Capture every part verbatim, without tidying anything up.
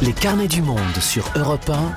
Les carnets du monde sur Europe un.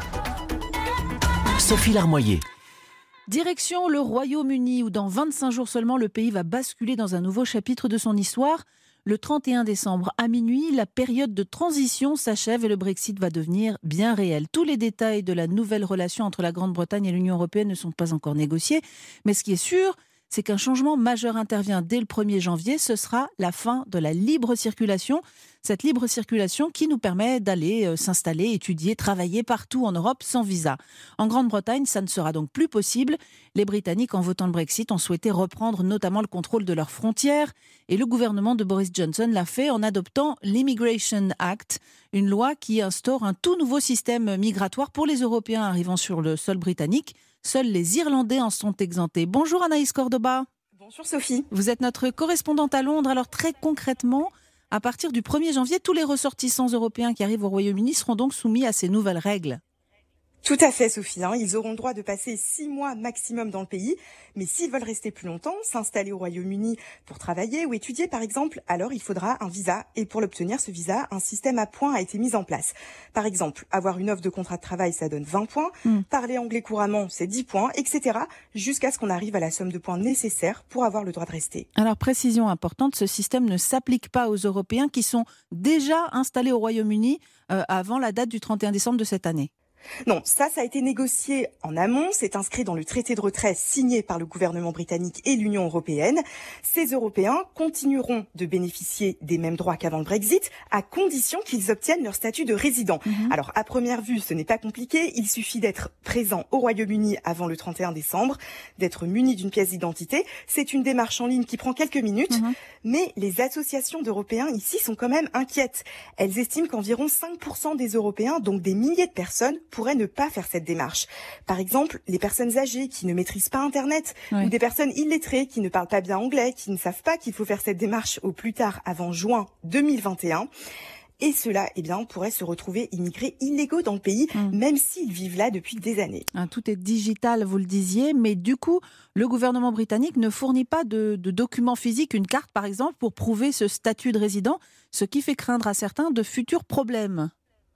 Sophie Larmoyer. Direction le Royaume-Uni, où dans vingt-cinq jours seulement, le pays va basculer dans un nouveau chapitre de son histoire. Le trente et un décembre à minuit, la période de transition s'achève et le Brexit va devenir bien réel. Tous les détails de la nouvelle relation entre la Grande-Bretagne et l'Union européenne ne sont pas encore négociés. Mais ce qui est sûr, c'est qu'un changement majeur intervient dès le premier janvier. Ce sera la fin de la libre circulation. Cette libre circulation qui nous permet d'aller euh, s'installer, étudier, travailler partout en Europe sans visa. En Grande-Bretagne, ça ne sera donc plus possible. Les Britanniques, en votant le Brexit, ont souhaité reprendre notamment le contrôle de leurs frontières. Et le gouvernement de Boris Johnson l'a fait en adoptant l'Immigration Act, une loi qui instaure un tout nouveau système migratoire pour les Européens arrivant sur le sol britannique. Seuls les Irlandais en sont exemptés. Bonjour Anaïs Cordoba. Bonjour Sophie. Vous êtes notre correspondante à Londres. Alors très concrètement, à partir du premier janvier, tous les ressortissants européens qui arrivent au Royaume-Uni seront donc soumis à ces nouvelles règles. Tout à fait Sophie, hein. Ils auront le droit de passer six mois maximum dans le pays, mais s'ils veulent rester plus longtemps, s'installer au Royaume-Uni pour travailler ou étudier par exemple, alors il faudra un visa. Et pour l'obtenir, ce visa, un système à points a été mis en place. Par exemple, avoir une offre de contrat de travail, ça donne vingt points, mmh. Parler anglais couramment, c'est dix points, et cetera, jusqu'à ce qu'on arrive à la somme de points nécessaire pour avoir le droit de rester. Alors précision importante, ce système ne s'applique pas aux Européens qui sont déjà installés au Royaume-Uni euh, avant la date du trente et un décembre de cette année. Non, ça, ça a été négocié en amont. C'est inscrit dans le traité de retrait signé par le gouvernement britannique et l'Union européenne. Ces Européens continueront de bénéficier des mêmes droits qu'avant le Brexit, à condition qu'ils obtiennent leur statut de résident. Mmh. Alors, à première vue, ce n'est pas compliqué. Il suffit d'être présent au Royaume-Uni avant le trente et un décembre, d'être muni d'une pièce d'identité. C'est une démarche en ligne qui prend quelques minutes. Mmh. Mais les associations d'Européens ici sont quand même inquiètes. Elles estiment qu'environ cinq pour cent des Européens, donc des milliers de personnes, pourraient ne pas faire cette démarche. Par exemple, les personnes âgées qui ne maîtrisent pas Internet, oui. Ou des personnes illettrées qui ne parlent pas bien anglais, qui ne savent pas qu'il faut faire cette démarche au plus tard avant juin deux mille vingt et un. Et ceux-là, eh bien, pourraient se retrouver immigrés illégaux dans le pays, mmh. même s'ils vivent là depuis des années. Tout est digital, vous le disiez, mais du coup, le gouvernement britannique ne fournit pas de, de documents physiques, une carte par exemple, pour prouver ce statut de résident, ce qui fait craindre à certains de futurs problèmes.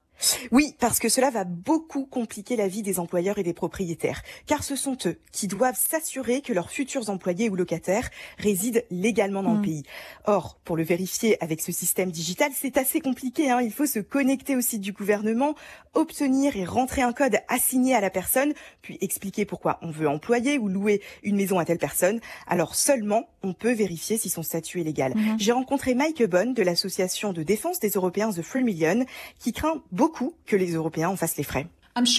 Oui, parce que cela va beaucoup compliquer la vie des employeurs et des propriétaires, car ce sont eux qui doivent s'assurer que leurs futurs employés ou locataires résident légalement dans mmh. le pays. Or, pour le vérifier avec ce système digital, c'est assez compliqué, hein. Il faut se connecter au site du gouvernement, obtenir et rentrer un code assigné à la personne, puis expliquer pourquoi on veut employer ou louer une maison à telle personne. Alors seulement, on peut vérifier si son statut est légal. Mmh. J'ai rencontré Mike Bonne de l'association de défense des Européens The Free Million, qui craint beaucoup que les Européens en fassent les frais.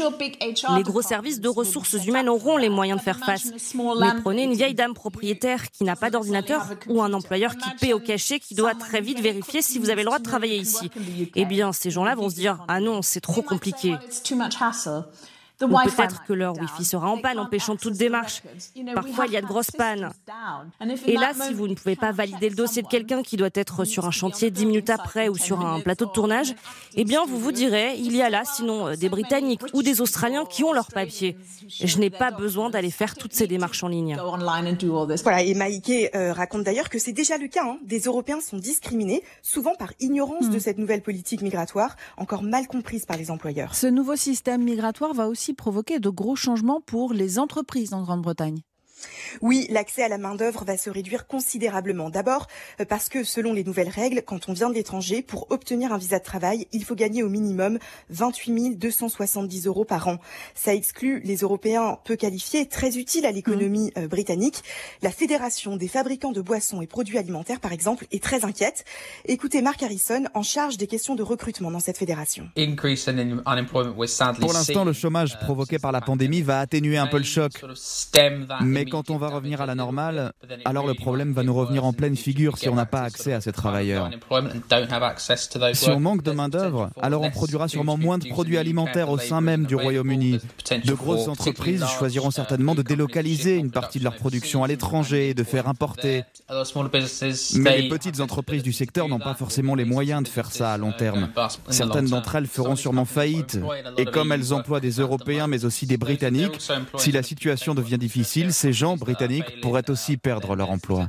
Les gros services de ressources humaines auront les moyens de faire face. Mais prenez une vieille dame propriétaire qui n'a pas d'ordinateur ou un employeur qui paie au cachet qui doit très vite vérifier si vous avez le droit de travailler ici. Eh bien, ces gens-là vont se dire « Ah non, c'est trop compliqué ». Ou peut-être que leur Wi-Fi sera en panne, empêchant toute démarche. Parfois, il y a de grosses pannes. Et là, si vous ne pouvez pas valider le dossier de quelqu'un qui doit être sur un chantier dix minutes après ou sur un plateau de tournage, eh bien, vous vous direz, il y a là, sinon, des Britanniques ou des Australiens qui ont leurs papiers. Je n'ai pas besoin d'aller faire toutes ces démarches en ligne. Voilà, et Maïke euh, raconte d'ailleurs que c'est déjà le cas. Hein. Des Européens sont discriminés, souvent par ignorance mmh. de cette nouvelle politique migratoire, encore mal comprise par les employeurs. Ce nouveau système migratoire va aussi provoquer de gros changements pour les entreprises en Grande-Bretagne. Oui, l'accès à la main-d'œuvre va se réduire considérablement. D'abord, parce que selon les nouvelles règles, quand on vient de l'étranger, pour obtenir un visa de travail, il faut gagner au minimum vingt-huit mille deux cent soixante-dix euros par an. Ça exclut les Européens peu qualifiés, très utiles à l'économie mmh. britannique. La Fédération des fabricants de boissons et produits alimentaires, par exemple, est très inquiète. Écoutez Mark Harrison, en charge des questions de recrutement dans cette fédération. Pour l'instant, le chômage provoqué par la pandémie va atténuer un peu le choc. Mais quand on va revenir à la normale, alors le problème va nous revenir en pleine figure si on n'a pas accès à ces travailleurs. Si on manque de main-d'œuvre, alors on produira sûrement moins de produits alimentaires au sein même du Royaume-Uni. De grosses entreprises choisiront certainement de délocaliser une partie de leur production à l'étranger et de faire importer. Mais les petites entreprises du secteur n'ont pas forcément les moyens de faire ça à long terme. Certaines d'entre elles feront sûrement faillite. Et comme elles emploient des Européens mais aussi des Britanniques, si la situation devient difficile, ces gens britanniques Britanniques pourraient aussi perdre leur emploi.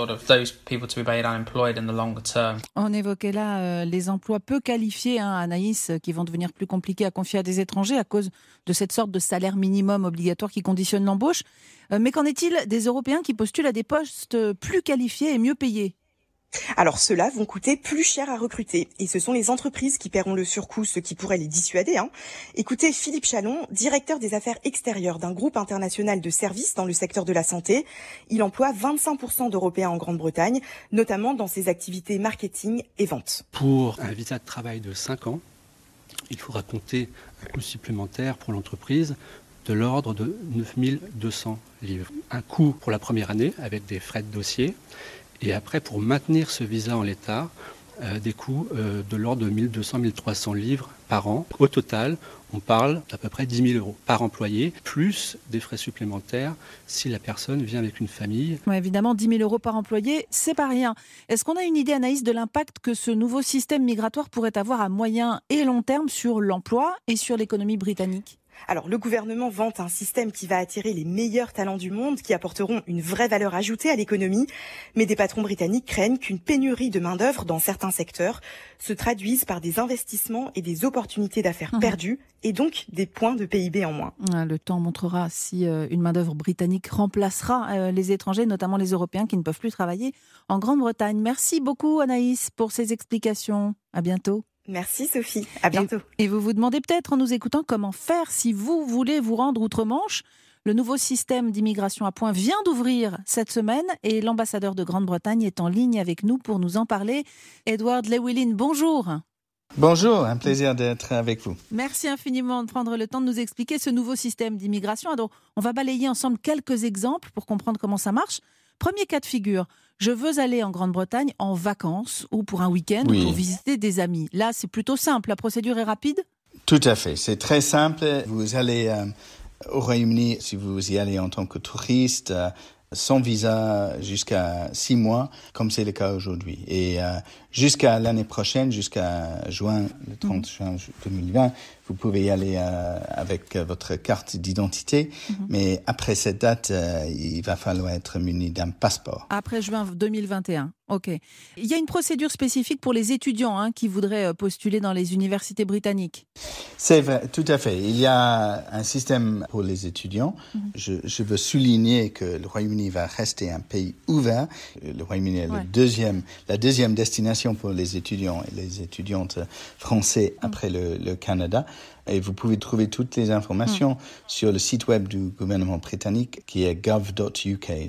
On évoquait là euh, les emplois peu qualifiés, hein, Anaïs, qui vont devenir plus compliqués à confier à des étrangers à cause de cette sorte de salaire minimum obligatoire qui conditionne l'embauche. Euh, mais qu'en est-il des Européens qui postulent à des postes plus qualifiés et mieux payés ? Alors ceux-là vont coûter plus cher à recruter et ce sont les entreprises qui paieront le surcoût, ce qui pourrait les dissuader. Hein. Écoutez Philippe Chalon, directeur des affaires extérieures d'un groupe international de services dans le secteur de la santé. Il emploie vingt-cinq pour cent d'Européens en Grande-Bretagne, notamment dans ses activités marketing et vente. Pour un visa de travail de cinq ans, il faudra compter un coût supplémentaire pour l'entreprise de l'ordre de neuf mille deux cents livres. Un coût pour la première année avec des frais de dossier. Et après, pour maintenir ce visa en l'état, euh, des coûts euh, de l'ordre de mille deux cents à mille trois cents livres par an. Au total, on parle d'à peu près dix mille euros par employé, plus des frais supplémentaires si la personne vient avec une famille. Ouais, évidemment, dix mille euros par employé, c'est pas rien. Est-ce qu'on a une idée, Anaïs, de l'impact que ce nouveau système migratoire pourrait avoir à moyen et long terme sur l'emploi et sur l'économie britannique ? Alors, le gouvernement vante un système qui va attirer les meilleurs talents du monde, qui apporteront une vraie valeur ajoutée à l'économie. Mais des patrons britanniques craignent qu'une pénurie de main-d'œuvre dans certains secteurs se traduise par des investissements et des opportunités d'affaires mmh. perdues, et donc des points de P I B en moins. Le temps montrera si euh, une main-d'œuvre britannique remplacera euh, les étrangers, notamment les Européens qui ne peuvent plus travailler en Grande-Bretagne. Merci beaucoup, Anaïs, pour ces explications. À bientôt. Merci Sophie, à bientôt. Et, et vous vous demandez peut-être en nous écoutant comment faire si vous voulez vous rendre outre-Manche. Le nouveau système d'immigration à points vient d'ouvrir cette semaine et l'ambassadeur de Grande-Bretagne est en ligne avec nous pour nous en parler. Edward Llewellyn, bonjour. Bonjour, un plaisir d'être avec vous. Merci infiniment de prendre le temps de nous expliquer ce nouveau système d'immigration. Alors, on va balayer ensemble quelques exemples pour comprendre comment ça marche. Premier cas de figure, je veux aller en Grande-Bretagne en vacances ou pour un week-end oui. ou pour visiter des amis. Là, c'est plutôt simple. La procédure est rapide ? Tout à fait. C'est très simple. Vous allez euh, au Royaume-Uni, si vous y allez en tant que touriste, euh, sans visa jusqu'à six mois, comme c'est le cas aujourd'hui. Et euh, jusqu'à l'année prochaine, jusqu'à juin, le trente juin deux mille vingt, vous pouvez y aller euh, avec votre carte d'identité. Mm-hmm. Mais après cette date, euh, il va falloir être muni d'un passeport. Après juin deux mille vingt et un, ok. Il y a une procédure spécifique pour les étudiants hein, qui voudraient postuler dans les universités britanniques. C'est vrai, tout à fait. Il y a un système pour les étudiants. Mm-hmm. Je, je veux souligner que le Royaume-Uni va rester un pays ouvert. Le Royaume-Uni est ouais. le deuxième, la deuxième destination pour les étudiants et les étudiantes français mm. après le, le Canada. Et vous pouvez trouver toutes les informations mm. sur le site web du gouvernement britannique qui est gov point u k,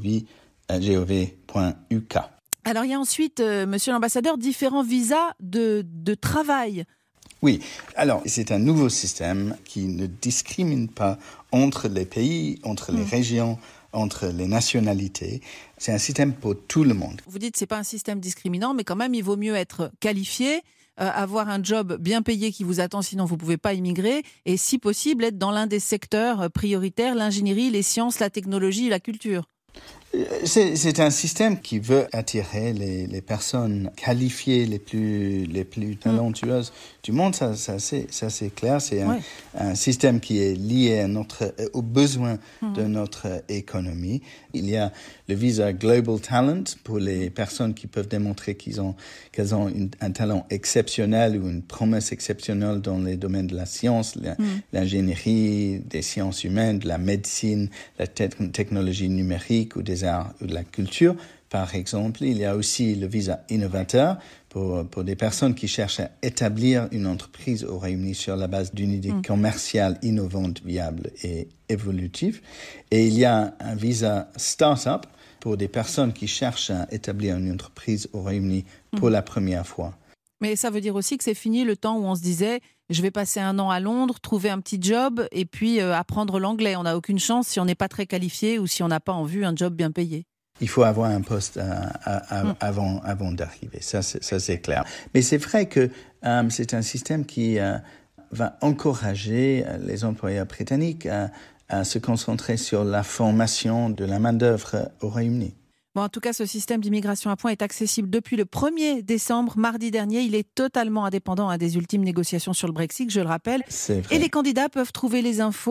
gov point u k. Alors il y a ensuite, euh, monsieur l'ambassadeur, différents visas de, de travail. Oui, alors c'est un nouveau système qui ne discrimine pas entre les pays, entre les mm. régions, entre les nationalités. C'est un système pour tout le monde. Vous dites que ce n'est pas un système discriminant, mais quand même, il vaut mieux être qualifié, euh, avoir un job bien payé qui vous attend, sinon vous ne pouvez pas immigrer, et si possible, être dans l'un des secteurs prioritaires, l'ingénierie, les sciences, la technologie et la culture. C'est, c'est un système qui veut attirer les, les personnes qualifiées, les plus, les plus talentueuses mmh. du monde. Ça, ça, c'est, ça, c'est clair. C'est un, ouais. un système qui est lié à notre, aux besoins mmh. de notre économie. Il y a le visa Global Talent pour les personnes qui peuvent démontrer qu'ils ont, qu'elles ont une, un talent exceptionnel ou une promesse exceptionnelle dans les domaines de la science, la, mmh. l'ingénierie, des sciences humaines, de la médecine, la te- technologie numérique ou des arts ou de la culture. Par exemple, il y a aussi le visa innovateur pour, pour des personnes qui cherchent à établir une entreprise au Royaume-Uni sur la base d'une idée mmh. commerciale innovante, viable et évolutive. Et il y a un visa start-up pour des personnes qui cherchent à établir une entreprise au Royaume-Uni pour mmh. la première fois. Mais ça veut dire aussi que c'est fini le temps où on se disait « je vais passer un an à Londres, trouver un petit job et puis euh, apprendre l'anglais ». On n'a aucune chance si on n'est pas très qualifié ou si on n'a pas en vue un job bien payé. Il faut avoir un poste à, à, à, mmh. avant, avant d'arriver, ça c'est, ça c'est clair. Mais c'est vrai que euh, c'est un système qui euh, va encourager les employeurs britanniques à, à se concentrer sur la formation de la main-d'œuvre au Royaume-Uni. Bon, en tout cas, ce système d'immigration à points est accessible depuis le premier décembre, mardi dernier. Il est totalement indépendant hein, des ultimes négociations sur le Brexit, je le rappelle. C'est vrai. Et les candidats peuvent trouver les infos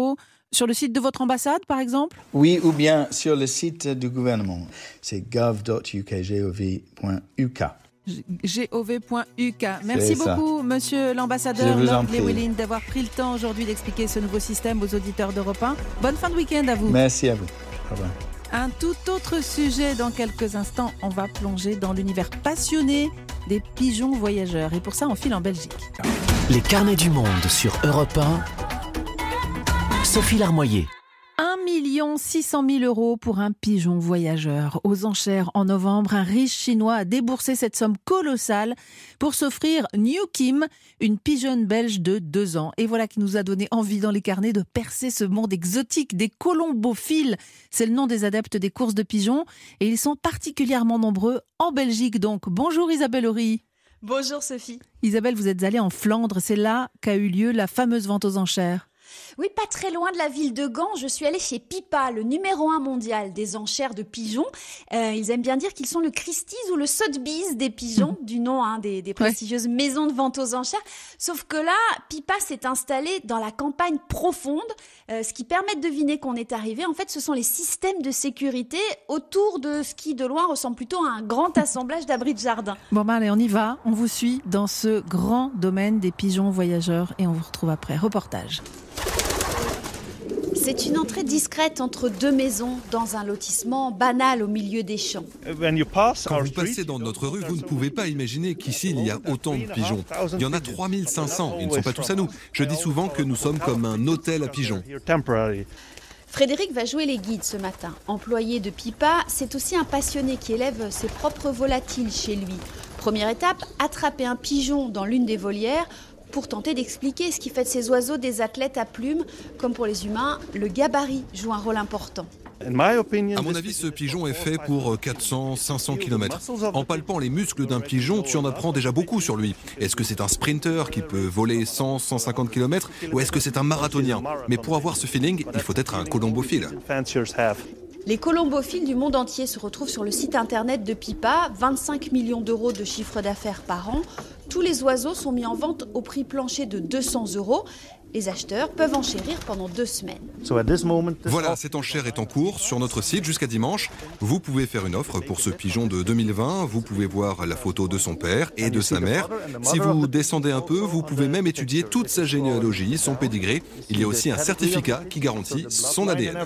Sur le site de votre ambassade, par exemple ? Oui, ou bien sur le site du gouvernement. C'est gov point u k, gov point u k. gov point u k. Merci beaucoup, monsieur l'ambassadeur Lord Llewellyn, d'avoir pris le temps aujourd'hui d'expliquer ce nouveau système aux auditeurs d'Europe un. Bonne fin de week-end à vous. Merci à vous. Au revoir. Un tout autre sujet dans quelques instants. On va plonger dans l'univers passionné des pigeons voyageurs. Et pour ça, on file en Belgique. Les carnets du monde sur Europe un. Sophie Larmoyer. un million six cent mille euros pour un pigeon voyageur. Aux enchères en novembre, un riche Chinois a déboursé cette somme colossale pour s'offrir New Kim, une pigeonne belge de deux ans. Et voilà qui nous a donné envie dans les carnets de percer ce monde exotique des colombophiles. C'est le nom des adeptes des courses de pigeons et ils sont particulièrement nombreux en Belgique donc. Bonjour Isabelle Horry. Bonjour Sophie. Isabelle, vous êtes allée en Flandre, c'est là qu'a eu lieu la fameuse vente aux enchères. Oui, pas très loin de la ville de Gand, je suis allée chez Pipa, le numéro un mondial des enchères de pigeons. Euh, ils aiment bien dire qu'ils sont le Christie's ou le Sotheby's des pigeons, mmh. du nom hein, des, des prestigieuses ouais. maisons de vente aux enchères. Sauf que là, Pipa s'est installé dans la campagne profonde, euh, ce qui permet de deviner qu'on est arrivé. En fait, ce sont les systèmes de sécurité autour de ce qui, de loin, ressemble plutôt à un grand assemblage d'abris de jardin. Bon, ben allez, on y va. On vous suit dans ce grand domaine des pigeons voyageurs et on vous retrouve après. Reportage. C'est une entrée discrète entre deux maisons dans un lotissement banal au milieu des champs. Quand vous passez dans notre rue, vous ne pouvez pas imaginer qu'ici il y a autant de pigeons. Il y en a trois mille cinq cents, ils ne sont pas tous à nous. Je dis souvent que nous sommes comme un hôtel à pigeons. Frédéric va jouer les guides ce matin. Employé de Pipa, c'est aussi un passionné qui élève ses propres volatiles chez lui. Première étape, attraper un pigeon dans l'une des volières pour tenter d'expliquer ce qui fait de ces oiseaux des athlètes à plumes. Comme pour les humains, le gabarit joue un rôle important. À mon avis, ce pigeon est fait pour quatre cents à cinq cents kilomètres. En palpant les muscles d'un pigeon, tu en apprends déjà beaucoup sur lui. Est-ce que c'est un sprinter qui peut voler cent à cent cinquante kilomètres ou est-ce que c'est un marathonien? Mais pour avoir ce feeling, il faut être un colombophile. Les colombophiles du monde entier se retrouvent sur le site internet de Pipa, vingt-cinq millions d'euros de chiffre d'affaires par an. Tous les oiseaux sont mis en vente au prix plancher de deux cents euros. Les acheteurs peuvent enchérir pendant deux semaines. Voilà, cette enchère est en cours sur notre site jusqu'à dimanche. Vous pouvez faire une offre pour ce pigeon de deux mille vingt. Vous pouvez voir la photo de son père et de sa mère. Si vous descendez un peu, vous pouvez même étudier toute sa généalogie, son pédigré. Il y a aussi un certificat qui garantit son A D N.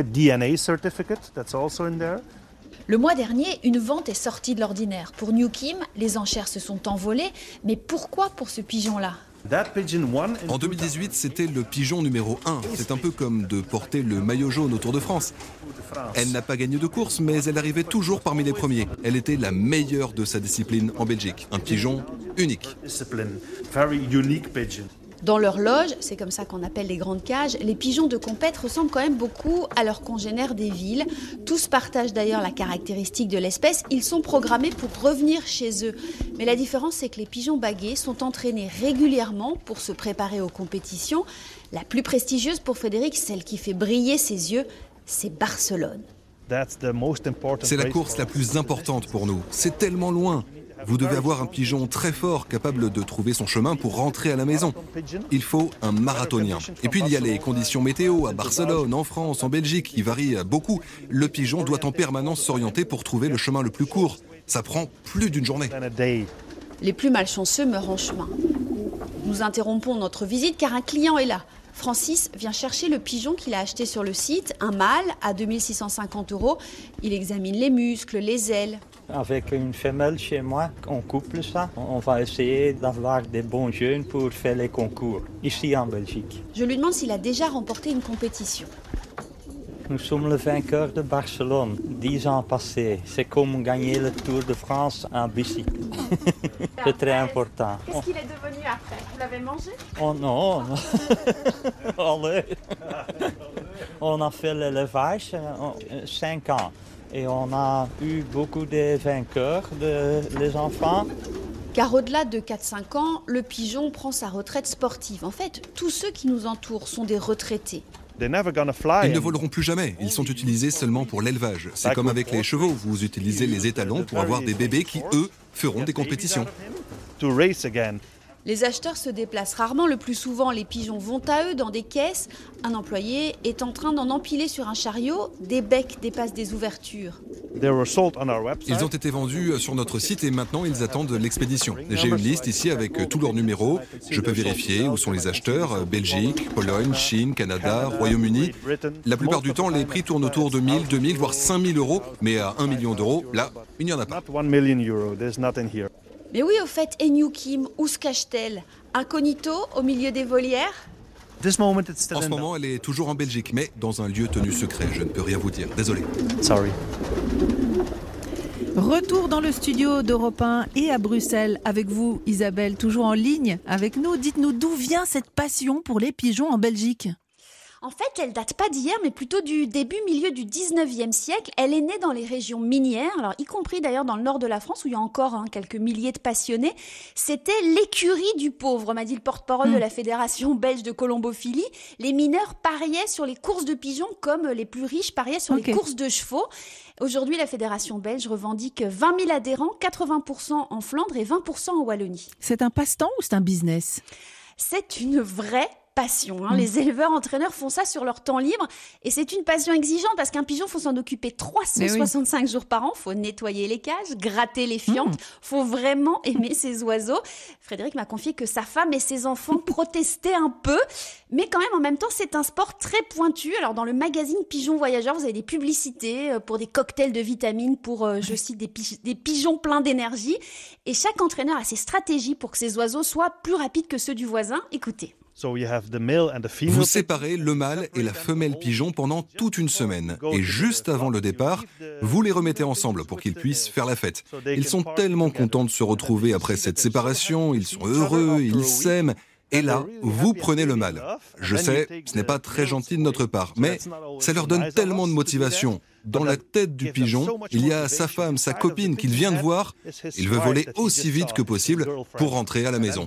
Le mois dernier, une vente est sortie de l'ordinaire. Pour New Kim, les enchères se sont envolées. Mais pourquoi pour ce pigeon-là ? En deux mille dix-huit, c'était le pigeon numéro un. C'est un peu comme de porter le maillot jaune au Tour de France. Elle n'a pas gagné de course, mais elle arrivait toujours parmi les premiers. Elle était la meilleure de sa discipline en Belgique. Un pigeon unique. Dans leur loge, c'est comme ça qu'on appelle les grandes cages, les pigeons de compète ressemblent quand même beaucoup à leurs congénères des villes. Tous partagent d'ailleurs la caractéristique de l'espèce, ils sont programmés pour revenir chez eux. Mais la différence, c'est que les pigeons baguets sont entraînés régulièrement pour se préparer aux compétitions. La plus prestigieuse pour Frédéric, celle qui fait briller ses yeux, c'est Barcelone. C'est la course la plus importante pour nous. C'est tellement loin. Vous devez avoir un pigeon très fort, capable de trouver son chemin pour rentrer à la maison. Il faut un marathonien. Et puis il y a les conditions météo à Barcelone, en France, en Belgique, qui varient beaucoup. Le pigeon doit en permanence s'orienter pour trouver le chemin le plus court. Ça prend plus d'une journée. Les plus malchanceux meurent en chemin. Nous interrompons notre visite car un client est là. Francis vient chercher le pigeon qu'il a acheté sur le site, un mâle à deux mille six cent cinquante euros. Il examine les muscles, les ailes. Avec une femelle chez moi, on couple ça. On va essayer d'avoir des bons jeunes pour faire les concours, ici en Belgique. Je lui demande s'il a déjà remporté une compétition. Nous sommes le vainqueur de Barcelone, dix ans passés. C'est comme gagner le Tour de France en bicycle. C'est très important. Qu'est-ce qu'il est devenu après? Vous l'avez mangé? Oh non, Allez. On a fait l'élevage cinq ans. Et on a eu beaucoup de vainqueurs, de, les enfants. Car au-delà de quatre à cinq ans, le pigeon prend sa retraite sportive. En fait, tous ceux qui nous entourent sont des retraités. Ils ne voleront plus jamais, ils sont utilisés seulement pour l'élevage. C'est comme avec les chevaux, vous utilisez les étalons pour avoir des bébés qui, eux, feront des compétitions. Les acheteurs se déplacent rarement, le plus souvent les pigeons vont à eux dans des caisses. Un employé est en train d'en empiler sur un chariot, des becs dépassent des ouvertures. Ils ont été vendus sur notre site et maintenant ils attendent l'expédition. J'ai une liste ici avec tous leurs numéros. Je peux vérifier où sont les acheteurs, Belgique, Pologne, Chine, Canada, Royaume-Uni. La plupart du temps, les prix tournent autour de mille, deux mille, voire cinq mille euros. Mais à un million d'euros, là, il n'y en a pas. Mais oui, au fait, et New Kim, où se cache-t-elle? Incognito, au milieu des volières? En ce moment, elle est toujours en Belgique, mais dans un lieu tenu secret. Je ne peux rien vous dire. Désolé. Sorry. Retour dans le studio d'Europe un et à Bruxelles avec vous, Isabelle, toujours en ligne avec nous. Dites-nous d'où vient cette passion pour les pigeons en Belgique? En fait, elle date pas d'hier, mais plutôt du début, milieu du dix-neuvième siècle. Elle est née dans les régions minières, alors y compris d'ailleurs dans le nord de la France, où il y a encore hein, quelques milliers de passionnés. C'était l'écurie du pauvre, m'a dit le porte-parole mmh. de la Fédération belge de colombophilie. Les mineurs pariaient sur les courses de pigeons comme les plus riches pariaient sur okay. les courses de chevaux. Aujourd'hui, la Fédération belge revendique vingt mille adhérents, quatre-vingts pour cent en Flandre et vingt pour cent en Wallonie. C'est un passe-temps ou c'est un business? C'est une vraie passion. Hein. Mmh. Les éleveurs entraîneurs font ça sur leur temps libre et c'est une passion exigeante parce qu'un pigeon, faut s'en occuper trois cent soixante-cinq oui. jours par an. Faut nettoyer les cages, gratter les fientes. Mmh. Faut vraiment aimer ces oiseaux. Frédéric m'a confié que sa femme et ses enfants protestaient un peu, mais quand même en même temps c'est un sport très pointu. Alors dans le magazine Pigeon Voyageur, vous avez des publicités pour des cocktails de vitamines, pour euh, je cite des, pi- des pigeons pleins d'énergie. Et chaque entraîneur a ses stratégies pour que ces oiseaux soient plus rapides que ceux du voisin. Écoutez. Vous séparez le mâle et la femelle pigeon pendant toute une semaine. Et juste avant le départ, vous les remettez ensemble pour qu'ils puissent faire la fête. Ils sont tellement contents de se retrouver après cette séparation, ils sont heureux, ils s'aiment. Et là, vous prenez le mâle. Je sais, ce n'est pas très gentil de notre part, mais ça leur donne tellement de motivation. Dans la tête du pigeon, il y a sa femme, sa copine qu'il vient de voir. Il veut voler aussi vite que possible pour rentrer à la maison.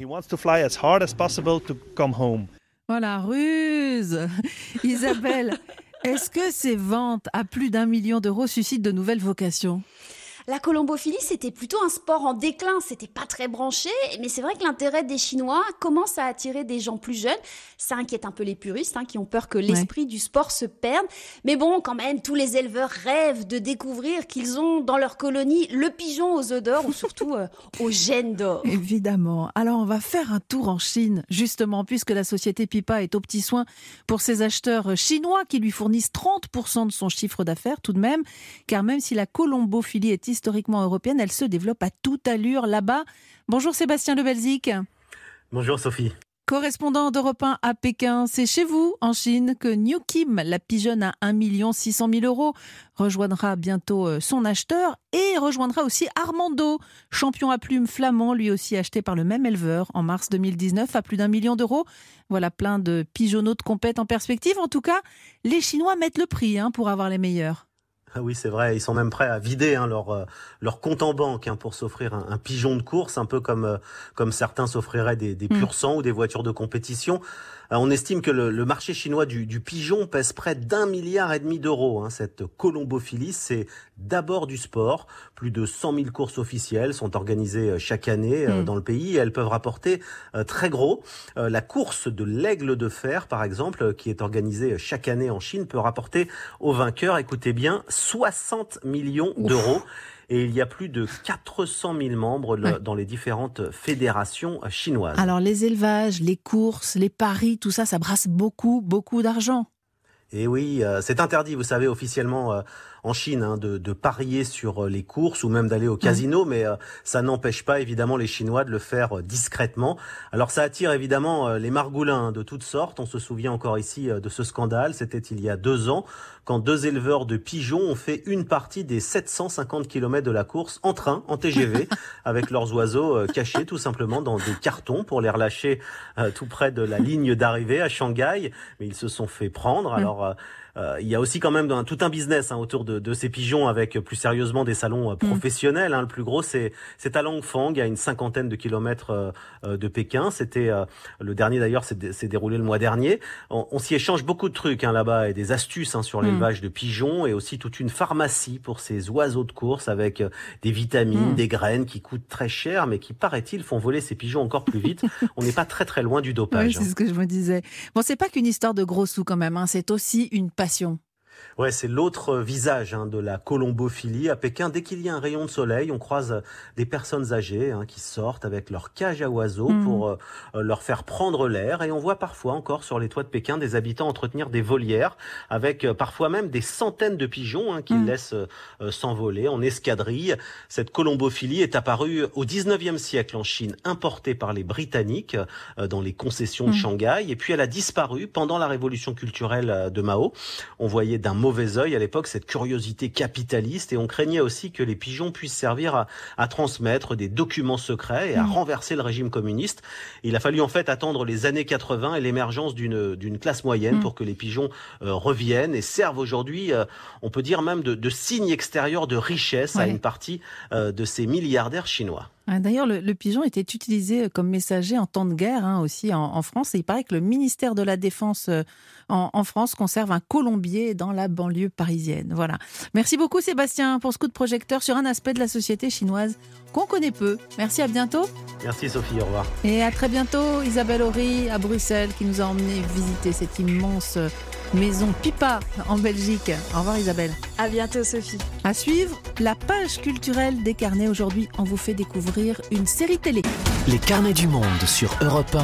Voilà, ruse. Isabelle, est-ce que ces ventes à plus d'un million d'euros suscitent de nouvelles vocations ? La colombophilie, c'était plutôt un sport en déclin, c'était pas très branché, mais c'est vrai que l'intérêt des Chinois commence à attirer des gens plus jeunes. Ça inquiète un peu les puristes, hein, qui ont peur que l'esprit ouais. du sport se perde. Mais bon, quand même, tous les éleveurs rêvent de découvrir qu'ils ont dans leur colonie le pigeon aux œufs d'or ou surtout euh, aux gènes d'or. Évidemment. Alors, on va faire un tour en Chine, justement, puisque la société Pipa est aux petits soins pour ses acheteurs chinois qui lui fournissent trente pour cent de son chiffre d'affaires tout de même, car même si la colombophilie est historiquement européenne, elle se développe à toute allure là-bas. Bonjour Sébastien Le Belzic. Bonjour Sophie. Correspondant d'Europe un à Pékin, c'est chez vous, en Chine, que New Kim, la pigeonne à un million six cent mille euros, rejoindra bientôt son acheteur et rejoindra aussi Armando, champion à plumes flamand, lui aussi acheté par le même éleveur en mars deux mille dix-neuf à plus d'un million d'euros. Voilà plein de pigeonneaux de compète en perspective. En tout cas, les Chinois mettent le prix hein, pour avoir les meilleurs. Ah oui, c'est vrai. Ils sont même prêts à vider hein, leur euh, leur compte en banque hein, pour s'offrir un, un pigeon de course, un peu comme euh, comme certains s'offriraient des, des pur sang mmh. ou des voitures de compétition. Euh, on estime que le, le marché chinois du, du pigeon pèse près d'un milliard et demi d'euros. Hein. Cette colombophilie, c'est d'abord du sport. Plus de cent mille courses officielles sont organisées chaque année euh, mmh. dans le pays. Et elles peuvent rapporter euh, très gros. Euh, la course de l'aigle de fer, par exemple, qui est organisée chaque année en Chine, peut rapporter au vainqueur, écoutez bien, soixante millions Ouf. d'euros. Et il y a plus de quatre cent mille membres ouais. dans les différentes fédérations chinoises. Alors les élevages, les courses, les paris, tout ça, ça brasse beaucoup, beaucoup d'argent. Et oui, euh, c'est interdit, vous savez, officiellement euh, en Chine, hein, de, de parier sur les courses ou même d'aller au casino, mmh. mais euh, ça n'empêche pas évidemment les Chinois de le faire euh, discrètement. Alors ça attire évidemment euh, les margoulins hein, de toutes sortes. On se souvient encore ici euh, de ce scandale, c'était il y a deux ans, quand deux éleveurs de pigeons ont fait une partie des sept cent cinquante kilomètres de la course en train, en T G V, avec leurs oiseaux euh, cachés tout simplement dans des cartons pour les relâcher euh, tout près de la ligne d'arrivée à Shanghai. Mais ils se sont fait prendre. Alors Euh, il y a aussi quand même un, tout un business hein, autour de, de ces pigeons, avec plus sérieusement des salons euh, professionnels. Hein. Le plus gros, c'est, c'est à Langfang, à une cinquantaine de kilomètres euh, de Pékin. C'était euh, le dernier d'ailleurs, s'est, s'est déroulé le mois dernier. On, on s'y échange beaucoup de trucs hein, là-bas et des astuces hein, sur l'élevage mmh. de pigeons, et aussi toute une pharmacie pour ces oiseaux de course avec euh, des vitamines, mmh. des graines qui coûtent très cher, mais qui paraît-il font voler ces pigeons encore plus vite. On n'est pas très très loin du dopage. Oui, c'est hein. ce que je me disais. Bon, c'est pas qu'une histoire de gros sous quand même, hein, c'est aussi une passion. Ouais, c'est l'autre visage hein, de la colombophilie. À Pékin, dès qu'il y a un rayon de soleil, on croise des personnes âgées hein, qui sortent avec leur cage à oiseaux mmh. pour euh, leur faire prendre l'air. Et on voit parfois encore sur les toits de Pékin des habitants entretenir des volières avec euh, parfois même des centaines de pigeons hein, qu'ils mmh. laissent euh, s'envoler en escadrille. Cette colombophilie est apparue au dix-neuvième siècle en Chine, importée par les Britanniques euh, dans les concessions mmh. de Shanghai. Et puis elle a disparu pendant la révolution culturelle de Mao. On voyait d'un mauvais œil à l'époque cette curiosité capitaliste, et on craignait aussi que les pigeons puissent servir à, à transmettre des documents secrets et à mmh. renverser le régime communiste. Il a fallu en fait attendre les années quatre-vingts et l'émergence d'une, d'une classe moyenne mmh. pour que les pigeons euh, reviennent et servent aujourd'hui, euh, on peut dire même de, de signe extérieur de richesse ouais. à une partie euh, de ces milliardaires chinois. D'ailleurs, le, le pigeon était utilisé comme messager en temps de guerre hein, aussi en, en France. Et il paraît que le ministère de la Défense euh, en, en France conserve un colombier dans la banlieue parisienne. Voilà. Merci beaucoup Sébastien pour ce coup de projecteur sur un aspect de la société chinoise qu'on connaît peu. Merci, à bientôt. Merci Sophie, au revoir. Et à très bientôt Isabelle Horry à Bruxelles qui nous a emmenés visiter cette immense maison Pipa en Belgique. Au revoir Isabelle. À bientôt Sophie. À suivre, la page culturelle des carnets. Aujourd'hui, on vous fait découvrir une série télé. Les carnets du monde sur Europe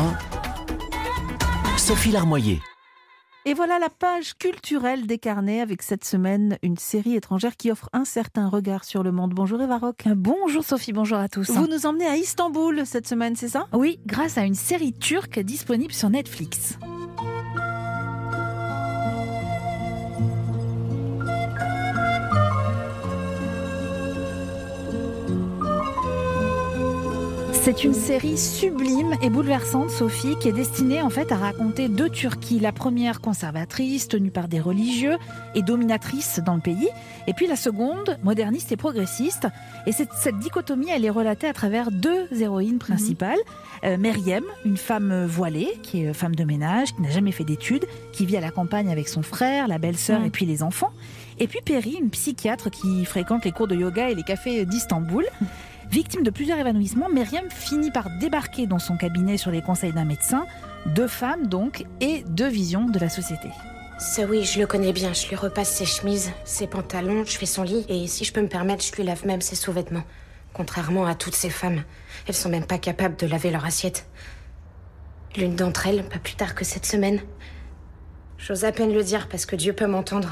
un. Sophie Larmoyer. Et voilà la page culturelle des carnets avec cette semaine une série étrangère qui offre un certain regard sur le monde. Bonjour Eva Rock. Bonjour Sophie, bonjour à tous. Vous nous emmenez à Istanbul cette semaine, c'est ça ? Oui, grâce à une série turque disponible sur Netflix. C'est une série sublime et bouleversante, Sophie, qui est destinée en fait à raconter deux Turquies. La première conservatrice, tenue par des religieux et dominatrice dans le pays. Et puis la seconde, moderniste et progressiste. Et cette, cette dichotomie, elle est relatée à travers deux héroïnes principales. Mmh. Euh, Meryem, une femme voilée, qui est femme de ménage, qui n'a jamais fait d'études, qui vit à la campagne avec son frère, la belle-sœur mmh. et puis les enfants. Et puis Peri, une psychiatre qui fréquente les cours de yoga et les cafés d'Istanbul. Mmh. Victime de plusieurs évanouissements, Meryem finit par débarquer dans son cabinet sur les conseils d'un médecin, deux femmes donc, et deux visions de la société. Ça oui, je le connais bien, je lui repasse ses chemises, ses pantalons, je fais son lit, et si je peux me permettre, je lui lave même ses sous-vêtements. Contrairement à toutes ces femmes, elles sont même pas capables de laver leur assiette. L'une d'entre elles, pas plus tard que cette semaine. J'ose à peine le dire parce que Dieu peut m'entendre.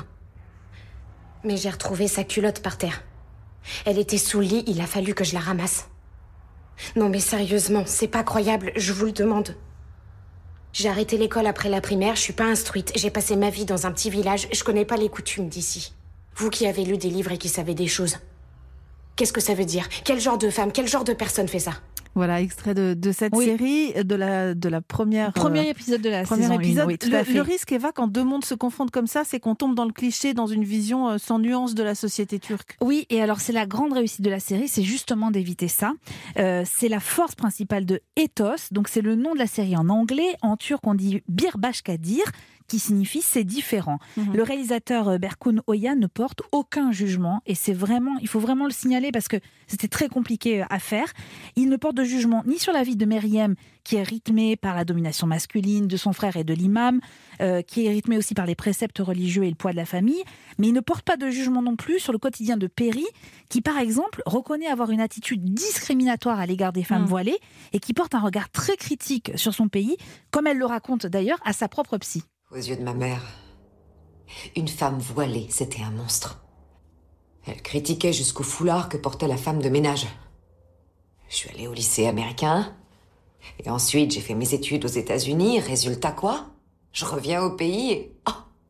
Mais j'ai retrouvé sa culotte par terre. Elle était sous le lit, il a fallu que je la ramasse. Non mais sérieusement, c'est pas croyable, je vous le demande. J'ai arrêté l'école après la primaire, je suis pas instruite, j'ai passé ma vie dans un petit village, je connais pas les coutumes d'ici. Vous qui avez lu des livres et qui savez des choses, qu'est-ce que ça veut dire ? Quel genre de femme, quel genre de personne fait ça ? Voilà, extrait de, de cette oui. série, de la, de la première... Premier euh, épisode de la premier saison épisode. un, oui, tout le, à fait. Le risque, Eva, quand deux mondes se confondent comme ça, c'est qu'on tombe dans le cliché, dans une vision euh, sans nuance de la société turque. Oui, et alors c'est la grande réussite de la série, c'est justement d'éviter ça. Euh, c'est la force principale de Ethos, donc c'est le nom de la série en anglais. En turc, on dit Bir Başkadir, qui signifie c'est différent. Mmh. Le réalisateur Berkun Oya ne porte aucun jugement, et c'est vraiment, il faut vraiment le signaler parce que c'était très compliqué à faire. Il ne porte de jugement ni sur la vie de Meryem, qui est rythmée par la domination masculine de son frère et de l'imam, euh, qui est rythmée aussi par les préceptes religieux et le poids de la famille, mais il ne porte pas de jugement non plus sur le quotidien de Peri, qui par exemple reconnaît avoir une attitude discriminatoire à l'égard des femmes mmh. voilées, et qui porte un regard très critique sur son pays, comme elle le raconte d'ailleurs à sa propre psy. Aux yeux de ma mère, une femme voilée, c'était un monstre. Elle critiquait jusqu'au foulard que portait la femme de ménage. Je suis allée au lycée américain, et ensuite j'ai fait mes études aux États-Unis. Résultat quoi ? Je reviens au pays et... Oh !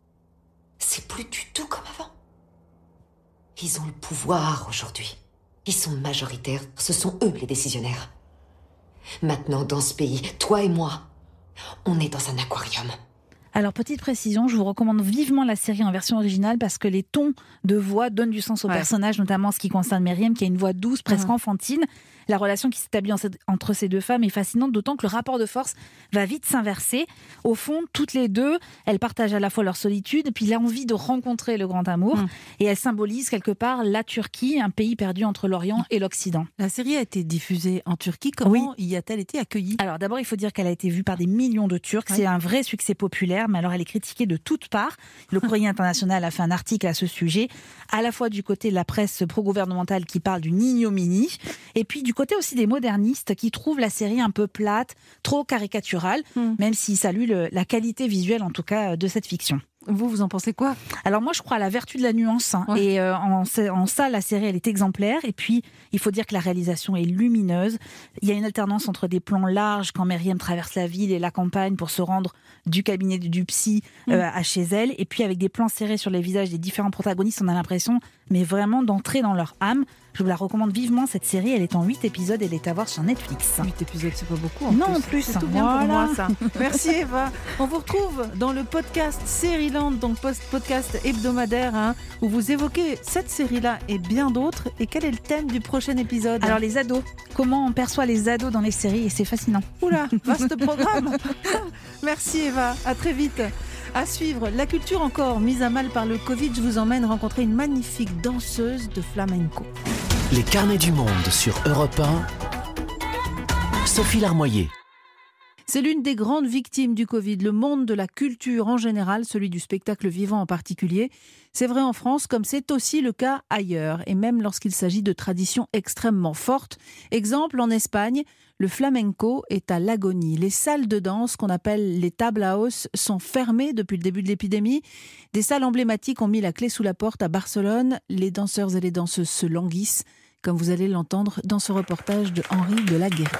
C'est plus du tout comme avant. Ils ont le pouvoir aujourd'hui. Ils sont majoritaires, ce sont eux les décisionnaires. Maintenant, dans ce pays, toi et moi, on est dans un aquarium. Alors, petite précision, je vous recommande vivement la série en version originale parce que les tons de voix donnent du sens au ouais. personnage, notamment en ce qui concerne Myriam, qui a une voix douce, presque mmh. enfantine. La relation qui s'établit entre ces deux femmes est fascinante, d'autant que le rapport de force va vite s'inverser. Au fond, toutes les deux, elles partagent à la fois leur solitude, puis l'envie de rencontrer le grand amour. Mmh. Et elles symbolisent quelque part la Turquie, un pays perdu entre l'Orient et l'Occident. La série a été diffusée en Turquie. Comment oui. y a-t-elle été accueillie ? Alors d'abord, il faut dire qu'elle a été vue par des millions de Turcs. Oui. C'est un vrai succès populaire, mais alors elle est critiquée de toutes parts. Le Courrier international a fait un article à ce sujet, à la fois du côté de la presse pro-gouvernementale qui parle d'une ignominie, et puis du côté aussi des modernistes qui trouvent la série un peu plate, trop caricaturale, mmh. même s'ils saluent le, la qualité visuelle en tout cas de cette fiction. Vous, vous en pensez quoi ? Alors moi, je crois à la vertu de la nuance. Hein, ouais. Et euh, en, en ça, la série, elle est exemplaire. Et puis, il faut dire que la réalisation est lumineuse. Il y a une alternance entre des plans larges quand Myriam traverse la ville et la campagne pour se rendre du cabinet du psy euh, mmh. à chez elle. Et puis, avec des plans serrés sur les visages des différents protagonistes, on a l'impression, mais vraiment, d'entrer dans leur âme. Je vous la recommande vivement, cette série. Elle est en huit épisodes. Elle est à voir sur Netflix. huit épisodes, c'est pas beaucoup. En non, plus. en plus. C'est tout bien voilà. pour moi, ça. Merci, Eva. On vous retrouve dans le podcast Série-Land, donc podcast hebdomadaire, hein, où vous évoquez cette série-là et bien d'autres. Et quel est le thème du prochain épisode ? Alors, les ados. Comment on perçoit les ados dans les séries, et c'est fascinant. Oula, vaste programme. Merci, Eva. À très vite. À suivre, la culture encore mise à mal par le Covid. Je vous emmène rencontrer une magnifique danseuse de flamenco. Les carnets du monde sur Europe un. Sophie Larmoyer. C'est l'une des grandes victimes du Covid, le monde de la culture en général, celui du spectacle vivant en particulier. C'est vrai en France comme c'est aussi le cas ailleurs, et même lorsqu'il s'agit de traditions extrêmement fortes. Exemple, en Espagne, le flamenco est à l'agonie. Les salles de danse, qu'on appelle les tablaos, sont fermées depuis le début de l'épidémie. Des salles emblématiques ont mis la clé sous la porte à Barcelone. Les danseurs et les danseuses se languissent, comme vous allez l'entendre dans ce reportage de Henri de la Guéry.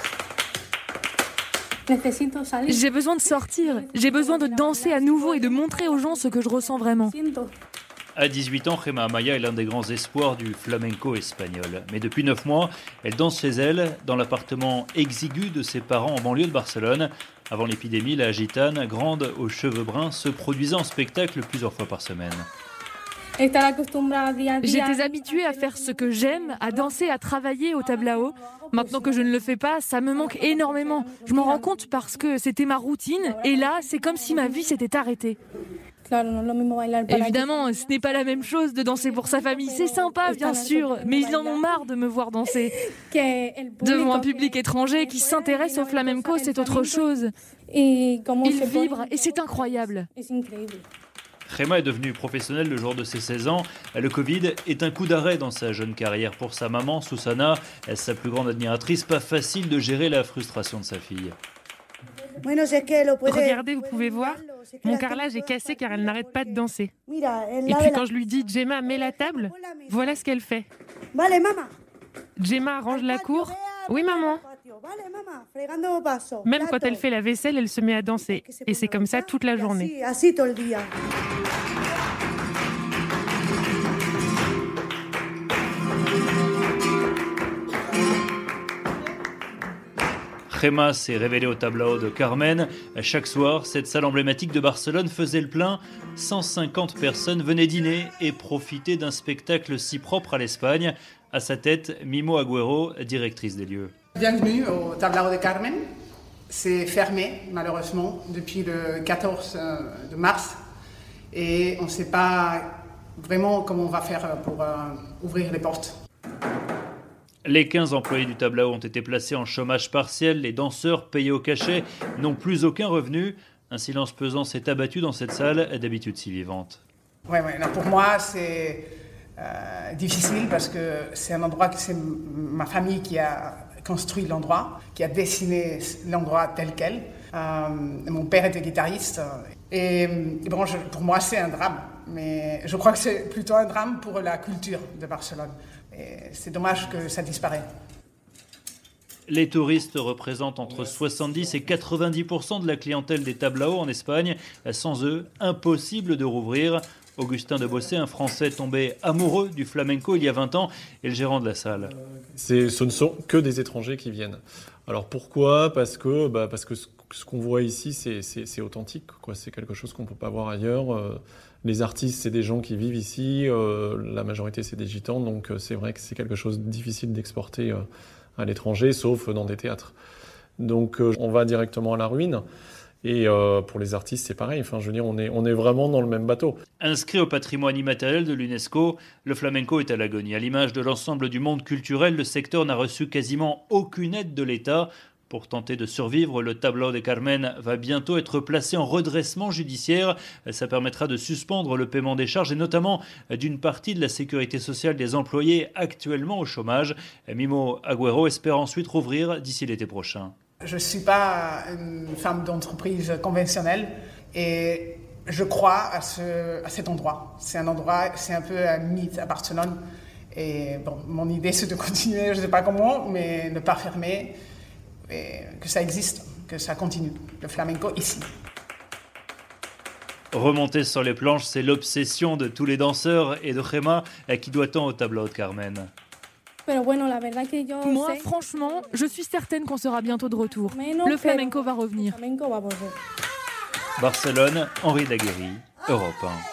J'ai besoin de sortir, j'ai besoin de danser à nouveau et de montrer aux gens ce que je ressens vraiment. À dix-huit ans, Gemma Amaya est l'un des grands espoirs du flamenco espagnol. Mais depuis neuf mois, elle danse chez elle, dans l'appartement exigu de ses parents en banlieue de Barcelone. Avant l'épidémie, la gitane, grande aux cheveux bruns, se produisait en spectacle plusieurs fois par semaine. J'étais habituée à faire ce que j'aime, à danser, à travailler au tablao. Maintenant que je ne le fais pas, ça me manque énormément. Je m'en rends compte parce que c'était ma routine et là, c'est comme si ma vie s'était arrêtée. Évidemment, ce n'est pas la même chose de danser pour sa famille. C'est sympa, bien sûr, mais ils en ont marre de me voir danser. Devant un public étranger qui s'intéresse au flamenco, c'est autre chose. Ils vibrent et c'est incroyable. Gemma est devenue professionnelle le jour de ses seize ans. Le Covid est un coup d'arrêt dans sa jeune carrière. Pour sa maman, Susana, sa plus grande admiratrice, pas facile de gérer la frustration de sa fille. Regardez, vous pouvez voir, mon carrelage est cassé car elle n'arrête pas de danser. Et puis quand je lui dis « Gemma, mets la table », voilà ce qu'elle fait. Gemma range la cour. « Oui, maman ». Même quand elle fait la vaisselle, elle se met à danser. Et c'est comme ça toute la journée. Gemma s'est révélée au tablao de Carmen. Chaque soir, cette salle emblématique de Barcelone faisait le plein. cent cinquante personnes venaient dîner et profiter d'un spectacle si propre à l'Espagne. À sa tête, Mimo Agüero, directrice des lieux. Bienvenue au tablao de Carmen. C'est fermé, malheureusement, depuis le quatorze de mars. Et on ne sait pas vraiment comment on va faire pour euh, ouvrir les portes. Les quinze employés du tablao ont été placés en chômage partiel. Les danseurs, payés au cachet, n'ont plus aucun revenu. Un silence pesant s'est abattu dans cette salle, d'habitude si vivante. Oui, ouais, pour moi, c'est euh, difficile parce que c'est un endroit que c'est ma famille qui a construit l'endroit, qui a dessiné l'endroit tel quel. Euh, mon père était guitariste. Et, et bon, je, pour moi, c'est un drame. Mais je crois que c'est plutôt un drame pour la culture de Barcelone. Et c'est dommage que ça disparaisse. Les touristes représentent entre soixante-dix et quatre-vingt-dix pour cent de la clientèle des tablaos en Espagne. Sans eux, impossible de rouvrir. Augustin de Bossé, un Français tombé amoureux du flamenco il y a vingt ans, est le gérant de la salle. C'est, ce ne sont que des étrangers qui viennent. Alors pourquoi ? Parce que, bah, parce que ce qu'on voit ici, c'est, c'est, c'est authentique, quoi. C'est quelque chose qu'on ne peut pas voir ailleurs. Euh, les artistes, c'est des gens qui vivent ici. Euh, la majorité, c'est des gitans. Donc, euh, c'est vrai que c'est quelque chose de difficile d'exporter euh, à l'étranger, sauf dans des théâtres. Donc, euh, on va directement à la ruine. Et euh, pour les artistes, c'est pareil. Enfin, je veux dire, on est, on est vraiment dans le même bateau. Inscrit au patrimoine immatériel de l'UNESCO, le flamenco est à l'agonie. À l'image de l'ensemble du monde culturel, le secteur n'a reçu quasiment aucune aide de l'État. Pour tenter de survivre, le Tablao de Carmen va bientôt être placé en redressement judiciaire. Ça permettra de suspendre le paiement des charges et notamment d'une partie de la sécurité sociale des employés actuellement au chômage. Mimo Agüero espère ensuite rouvrir d'ici l'été prochain. Je ne suis pas une femme d'entreprise conventionnelle et je crois à, ce, à cet endroit. C'est un endroit, c'est un peu un mythe à Barcelone. Et bon, mon idée, c'est de continuer, je ne sais pas comment, mais ne pas fermer, et que ça existe, que ça continue, le flamenco ici. Remonter sur les planches, c'est l'obsession de tous les danseurs et de Gemma qui doit tant au Tablao de Carmen. Moi, franchement, je suis certaine qu'on sera bientôt de retour. Le flamenco va revenir. Barcelone, Henri Daguerri, Europe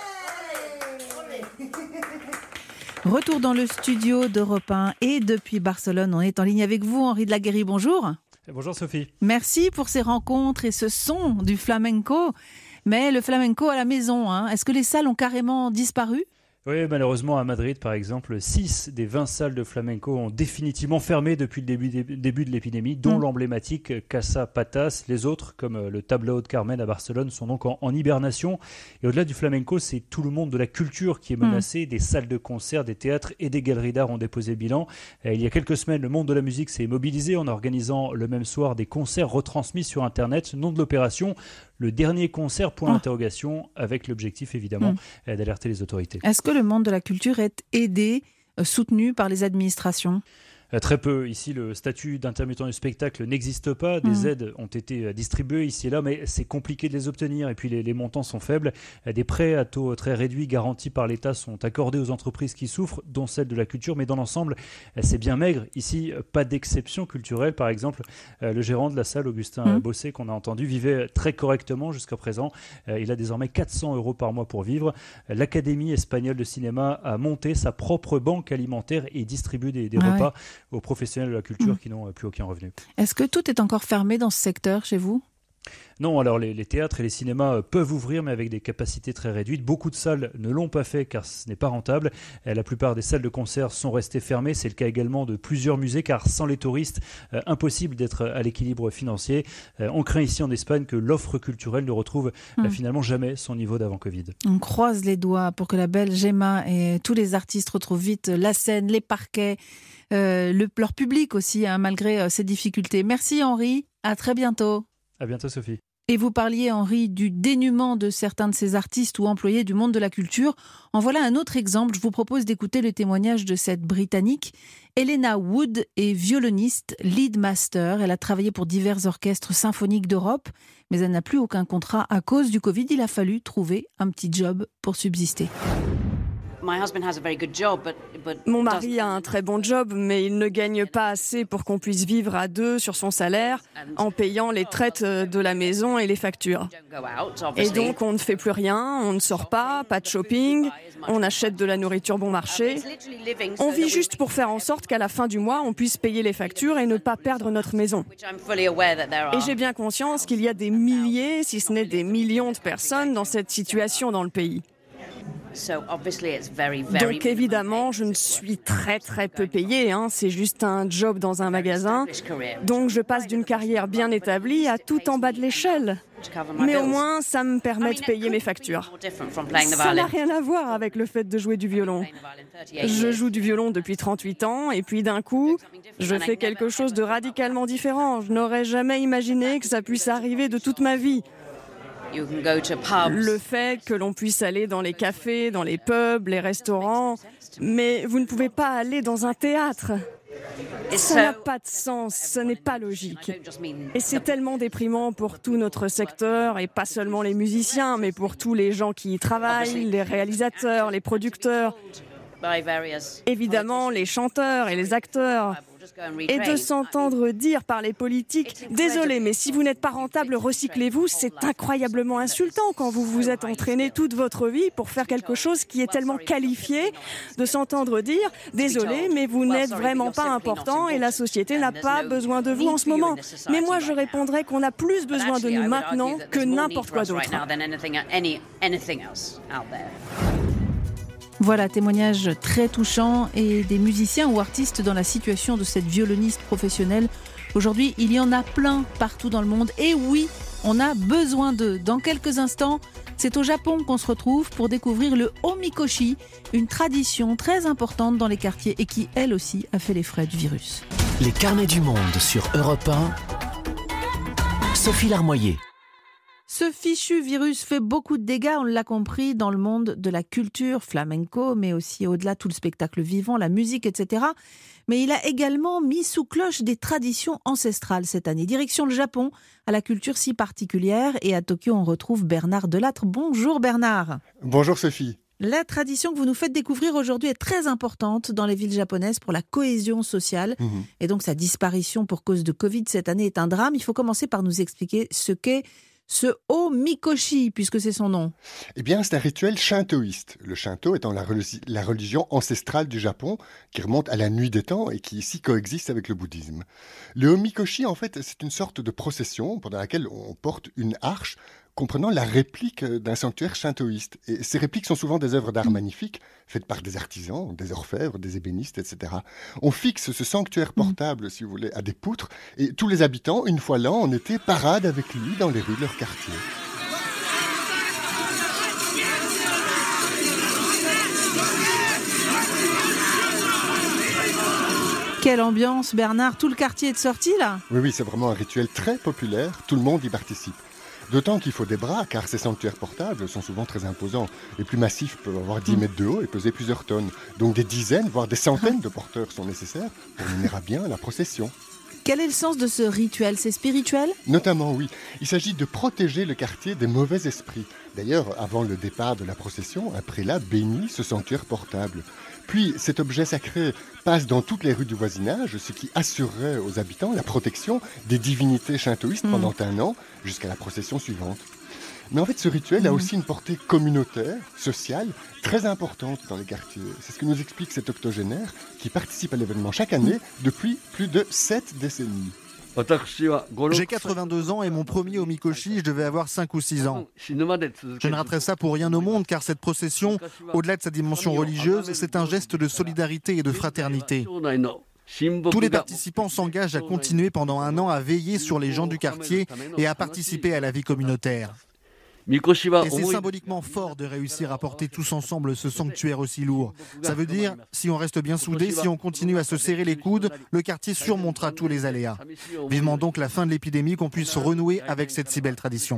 un. Retour dans le studio d'Europe un et depuis Barcelone, on est en ligne avec vous, Henri Daguerri, bonjour. Bonjour Sophie. Merci pour ces rencontres et ce son du flamenco. Mais le flamenco à la maison, hein, est-ce que les salles ont carrément disparu ? Oui, malheureusement, à Madrid, par exemple, six des vingt salles de flamenco ont définitivement fermé depuis le début, début de l'épidémie, dont mmh. l'emblématique Casa Patas. Les autres, comme le Tablao de Carmen à Barcelone, sont donc en, en hibernation. Et au-delà du flamenco, c'est tout le monde de la culture qui est menacé. Mmh. Des salles de concert, des théâtres et des galeries d'art ont déposé bilan. Et il y a quelques semaines, le monde de la musique s'est mobilisé en organisant le même soir des concerts retransmis sur Internet. Nom de l'opération, le dernier concert, point oh. d'interrogation, avec l'objectif évidemment mmh. d'alerter les autorités. Est-ce que le monde de la culture est aidé, soutenu par les administrations ? Très peu. Ici, le statut d'intermittent du spectacle n'existe pas. Des mmh. aides ont été distribuées ici et là, mais c'est compliqué de les obtenir. Et puis, les, les montants sont faibles. Des prêts à taux très réduits garantis par l'État sont accordés aux entreprises qui souffrent, dont celle de la culture. Mais dans l'ensemble, c'est bien maigre. Ici, pas d'exception culturelle. Par exemple, le gérant de la salle, Augustin mmh. Bossé, qu'on a entendu, vivait très correctement jusqu'à présent. Il a désormais quatre cents euros par mois pour vivre. L'Académie espagnole de cinéma a monté sa propre banque alimentaire et distribue des, des ah repas ouais. aux professionnels de la culture mmh. qui n'ont plus aucun revenu. Est-ce que tout est encore fermé dans ce secteur chez vous ? Non, alors les, les théâtres et les cinémas peuvent ouvrir, mais avec des capacités très réduites. Beaucoup de salles ne l'ont pas fait car ce n'est pas rentable. La plupart des salles de concert sont restées fermées. C'est le cas également de plusieurs musées, car sans les touristes, euh, impossible d'être à l'équilibre financier. Euh, on craint ici en Espagne que l'offre culturelle ne retrouve mmh. euh, finalement jamais son niveau d'avant Covid. On croise les doigts pour que la belle Gemma et tous les artistes retrouvent vite la scène, les parquets, euh, le, leur public aussi, hein, malgré euh, ces difficultés. Merci Henri, à très bientôt. À bientôt Sophie. Et vous parliez, Henri, du dénuement de certains de ces artistes ou employés du monde de la culture. En voilà un autre exemple. Je vous propose d'écouter le témoignage de cette Britannique. Elena Wood est violoniste, lead master. Elle a travaillé pour divers orchestres symphoniques d'Europe, mais elle n'a plus aucun contrat à cause du Covid. Il a fallu trouver un petit job pour subsister. Mon mari a un très bon job, mais il ne gagne pas assez pour qu'on puisse vivre à deux sur son salaire en payant les traites de la maison et les factures. Et donc on ne fait plus rien, on ne sort pas, pas de shopping, on achète de la nourriture bon marché. On vit juste pour faire en sorte qu'à la fin du mois, on puisse payer les factures et ne pas perdre notre maison. Et j'ai bien conscience qu'il y a des milliers, si ce n'est des millions de personnes dans cette situation dans le pays. Donc évidemment, je ne suis très très peu payée, hein. C'est juste un job dans un magasin. Donc je passe d'une carrière bien établie à tout en bas de l'échelle. Mais au moins, ça me permet de payer mes factures. Ça n'a rien à voir avec le fait de jouer du violon. Je joue du violon depuis trente-huit ans et puis d'un coup, je fais quelque chose de radicalement différent. Je n'aurais jamais imaginé que ça puisse arriver de toute ma vie. Le fait que l'on puisse aller dans les cafés, dans les pubs, les restaurants, mais vous ne pouvez pas aller dans un théâtre. Ça n'a pas de sens, ça n'est pas logique. Et c'est tellement déprimant pour tout notre secteur, et pas seulement les musiciens, mais pour tous les gens qui y travaillent, les réalisateurs, les producteurs, évidemment les chanteurs et les acteurs. Et de s'entendre dire par les politiques « Désolé, mais si vous n'êtes pas rentable, recyclez-vous », c'est incroyablement insultant quand vous vous êtes entraîné toute votre vie pour faire quelque chose qui est tellement qualifié. De s'entendre dire « Désolé, mais vous n'êtes vraiment pas important et la société n'a pas besoin de vous en ce moment ». Mais moi, je répondrais qu'on a plus besoin de nous maintenant que n'importe quoi d'autre. Voilà, témoignage très touchant et des musiciens ou artistes dans la situation de cette violoniste professionnelle. Aujourd'hui, il y en a plein partout dans le monde. Et oui, on a besoin d'eux. Dans quelques instants, c'est au Japon qu'on se retrouve pour découvrir le omikoshi, une tradition très importante dans les quartiers et qui, elle aussi, a fait les frais du virus. Les carnets du monde sur Europe un. Sophie Larmoyer. Ce fichu virus fait beaucoup de dégâts, on l'a compris, dans le monde de la culture flamenco, mais aussi au-delà tout le spectacle vivant, la musique, et cetera. Mais il a également mis sous cloche des traditions ancestrales cette année. Direction le Japon, à la culture si particulière. Et à Tokyo, on retrouve Bernard Delattre. Bonjour Bernard. Bonjour Sophie. La tradition que vous nous faites découvrir aujourd'hui est très importante dans les villes japonaises pour la cohésion sociale. Mmh. Et donc sa disparition pour cause de Covid cette année est un drame. Il faut commencer par nous expliquer ce qu'est ce omikoshi, puisque c'est son nom. Eh bien, c'est un rituel shintoïste. Le shinto étant la, religi- la religion ancestrale du Japon, qui remonte à la nuit des temps et qui ici coexiste avec le bouddhisme. Le omikoshi, en fait, c'est une sorte de procession pendant laquelle on porte une arche comprenant la réplique d'un sanctuaire shintoïste. Et ces répliques sont souvent des œuvres d'art magnifiques, faites par des artisans, des orfèvres, des ébénistes, et cetera. On fixe ce sanctuaire portable, si vous voulez, à des poutres, et tous les habitants, une fois l'an, en été, paradent avec lui dans les rues de leur quartier. Quelle ambiance, Bernard. Tout le quartier est de sortie, là ? Oui, oui, c'est vraiment un rituel très populaire. Tout le monde y participe. D'autant qu'il faut des bras, car ces sanctuaires portables sont souvent très imposants. Les plus massifs peuvent avoir dix mètres de haut et peser plusieurs tonnes. Donc des dizaines, voire des centaines de porteurs sont nécessaires pour mener à bien la procession. Quel est le sens de ce rituel ? C'est spirituel ? Notamment, oui. Il s'agit de protéger le quartier des mauvais esprits. D'ailleurs, avant le départ de la procession, un prélat bénit ce sanctuaire portable. Puis, cet objet sacré passe dans toutes les rues du voisinage, ce qui assurerait aux habitants la protection des divinités shintoïstes mmh. pendant un an, jusqu'à la procession suivante. Mais en fait, ce rituel mmh. a aussi une portée communautaire, sociale, très importante dans les quartiers. C'est ce que nous explique cet octogénaire qui participe à l'événement chaque année depuis plus de sept décennies. J'ai quatre-vingt-deux ans et mon premier omikoshi, je devais avoir cinq ou six ans. Je ne raterai ça pour rien au monde car cette procession, au-delà de sa dimension religieuse, c'est un geste de solidarité et de fraternité. Tous les participants s'engagent à continuer pendant un an à veiller sur les gens du quartier et à participer à la vie communautaire. Et c'est symboliquement fort de réussir à porter tous ensemble ce sanctuaire aussi lourd. Ça veut dire, si on reste bien soudés, si on continue à se serrer les coudes, le quartier surmontera tous les aléas. Vivement donc la fin de l'épidémie, qu'on puisse renouer avec cette si belle tradition.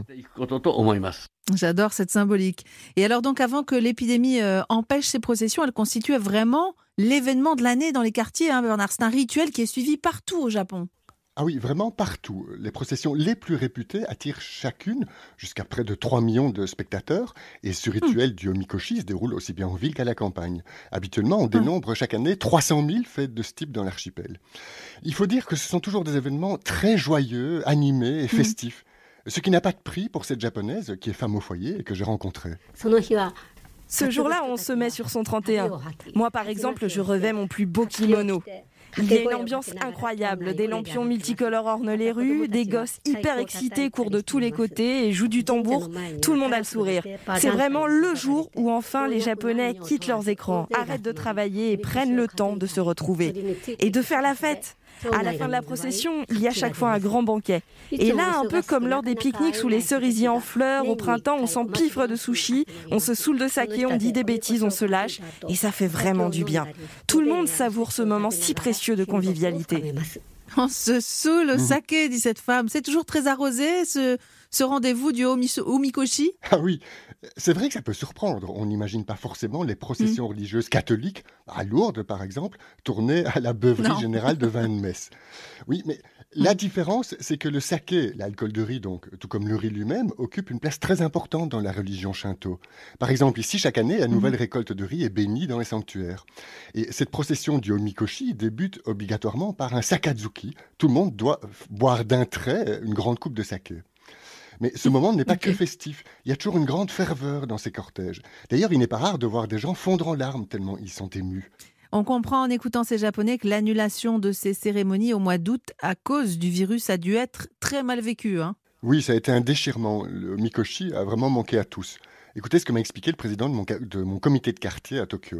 J'adore cette symbolique. Et alors donc, avant que l'épidémie euh, empêche ces processions, elle constitue vraiment l'événement de l'année dans les quartiers, hein, Bernard. C'est un rituel qui est suivi partout au Japon. Ah oui, vraiment partout. Les processions les plus réputées attirent chacune jusqu'à près de trois millions de spectateurs et ce rituel mmh. du omikoshi se déroule aussi bien en ville qu'à la campagne. Habituellement, on dénombre chaque année trois cent mille fêtes de ce type dans l'archipel. Il faut dire que ce sont toujours des événements très joyeux, animés et festifs. Mmh. Ce qui n'a pas de prix pour cette japonaise qui est femme au foyer et que j'ai rencontrée. Ce jour-là, on se met sur son trente et un. Moi, par exemple, je revais mon plus beau kimono. Il y a une ambiance incroyable, des lampions multicolores ornent les rues, des gosses hyper excités courent de tous les côtés et jouent du tambour, tout le monde a le sourire. C'est vraiment le jour où enfin les Japonais quittent leurs écrans, arrêtent de travailler et prennent le temps de se retrouver et de faire la fête. À la fin de la procession, il y a chaque fois un grand banquet. Et là, un peu comme lors des pique-niques sous les cerisiers en fleurs, au printemps, on s'empiffre de sushis, on se saoule de saké, on dit des bêtises, on se lâche, et ça fait vraiment du bien. Tout le monde savoure ce moment si précieux de convivialité. On se saoule au saké, dit cette femme. C'est toujours très arrosé, ce, ce rendez-vous du Omikoshi? Ah oui, c'est vrai que ça peut surprendre. On n'imagine pas forcément les processions mmh. religieuses catholiques, à Lourdes par exemple, tournées à la beuverie non. générale de vin de messe. Oui, mais la différence, c'est que le saké, l'alcool de riz donc, tout comme le riz lui-même, occupe une place très importante dans la religion shinto. Par exemple, ici, chaque année, la nouvelle mmh. récolte de riz est bénie dans les sanctuaires. Et cette procession du Omikoshi débute obligatoirement par un sakazuki. Tout le monde doit boire d'un trait une grande coupe de saké. Mais ce moment n'est pas okay. que festif. Il y a toujours une grande ferveur dans ces cortèges. D'ailleurs, il n'est pas rare de voir des gens fondre en larmes tellement ils sont émus. On comprend en écoutant ces Japonais que l'annulation de ces cérémonies au mois d'août à cause du virus a dû être très mal vécue. Hein. Oui, ça a été un déchirement. Le Mikoshi a vraiment manqué à tous. Écoutez ce que m'a expliqué le président de mon, de mon comité de quartier à Tokyo.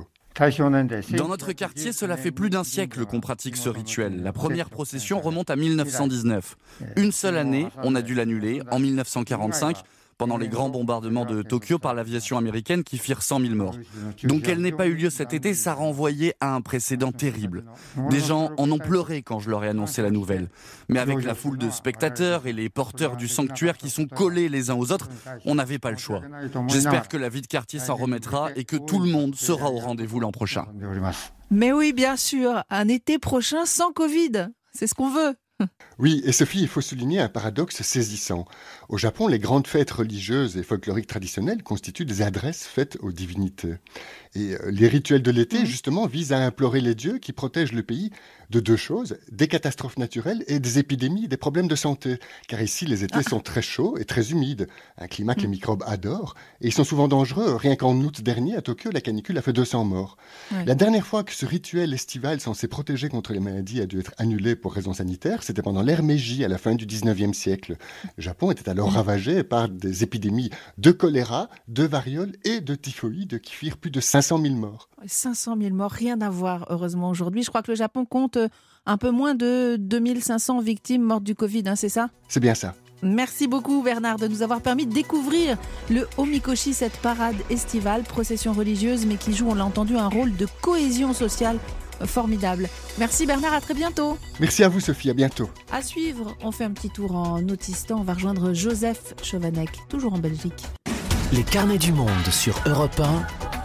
Dans notre quartier, cela fait plus d'un siècle qu'on pratique ce rituel. La première procession remonte à mille neuf cent dix-neuf. Une seule année, on a dû l'annuler, en mille neuf cent quarante-cinq, pendant les grands bombardements de Tokyo par l'aviation américaine qui firent cent mille morts. Donc qu'elle n'ait pas eu lieu cet été, ça renvoyait à un précédent terrible. Des gens en ont pleuré quand je leur ai annoncé la nouvelle. Mais avec la foule de spectateurs et les porteurs du sanctuaire qui sont collés les uns aux autres, on n'avait pas le choix. J'espère que la vie de quartier s'en remettra et que tout le monde sera au rendez-vous l'an prochain. Mais oui, bien sûr, un été prochain sans Covid, c'est ce qu'on veut. Oui, et Sophie, il faut souligner un paradoxe saisissant. Au Japon, les grandes fêtes religieuses et folkloriques traditionnelles constituent des adresses faites aux divinités. Et les rituels de l'été, mmh. justement, visent à implorer les dieux qui protègent le pays de deux choses, des catastrophes naturelles et des épidémies, des problèmes de santé. Car ici, les étés ah. sont très chauds et très humides, un climat que mmh. les microbes adorent, et ils sont souvent dangereux. Rien qu'en août dernier, à Tokyo, la canicule a fait deux cents morts. Ouais. La dernière fois que ce rituel estival censé protéger contre les maladies a dû être annulé pour raisons sanitaires, c'était pendant l'ère Meiji, à la fin du dix-neuvième siècle. Le Japon était alors ravagé par des épidémies de choléra, de variole et de typhoïde qui firent plus de cinq cent mille morts. cinq cent mille morts, rien à voir, heureusement, aujourd'hui. Je crois que le Japon compte un peu moins de deux mille cinq cents victimes mortes du Covid, hein, c'est ça ? C'est bien ça. Merci beaucoup Bernard de nous avoir permis de découvrir le Omikoshi, cette parade estivale, procession religieuse, mais qui joue, on l'a entendu, un rôle de cohésion sociale formidable. Merci Bernard, à très bientôt. Merci à vous Sophie, à bientôt. À suivre, on fait un petit tour en Autistan, on va rejoindre Joseph Chovanec, toujours en Belgique. Les carnets du monde sur Europe un,